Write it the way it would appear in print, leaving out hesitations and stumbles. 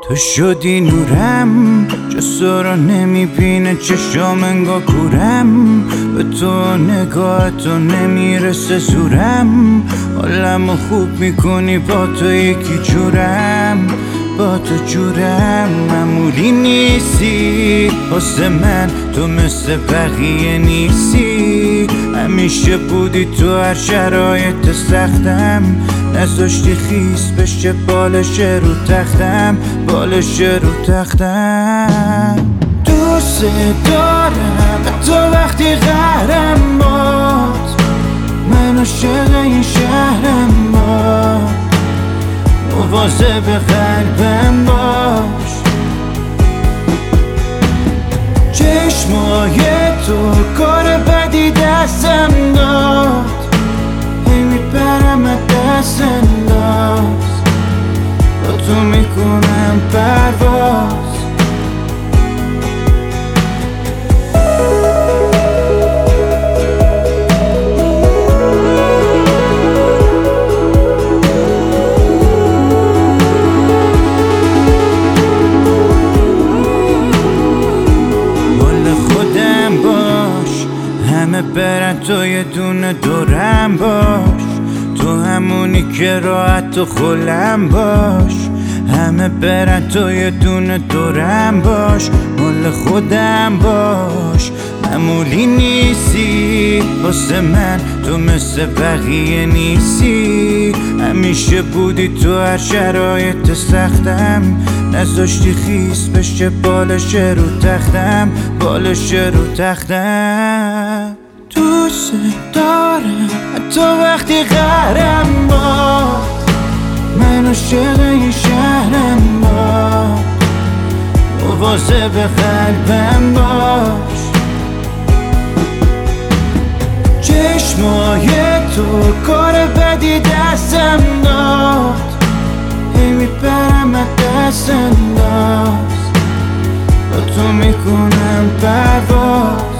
تو شدی نورم، جسا رو نمیبینه چشام انگار کورم. به تو نگاه تو نمیرسه زورم، حالمو خوب میکنی با تو یکی جورم. با تو جورم معمولی نیستی واسه من، تو مثل بقیه نیستی. همیشه بودی تو هر شرایط سختم، نذاشتی خیس بشه بالش رو تختم، بالش رو تختم. دوست دارم تو وقتی قهرم باد، من عاشق این شهرم باد. مواظب قلبم باش، چشمای تو کار بدی دستم داد، هی میپرم از دست انداز، با تو میکنم پرواز. همه برن تو یه دونه دورم باش، تو همونی که راحت و خلم باش. همه برن تو یه دونه دورم باش، مال خودم باش. معمولی نیستی واسه من، تو مثل بقیه نیستی. همیشه بودی تو هر شرایط سختم، نذاشتی خیس بشه بالش رو تختم، بالش رو تختم. دوست دارم تو وقتی قهرم باد، من عاشق این شهرم باد. مواظب قلبم باش، چشمای تو کار بدی دستم داد، هی میپرم از دست انداز، با تو میکنم پرواز.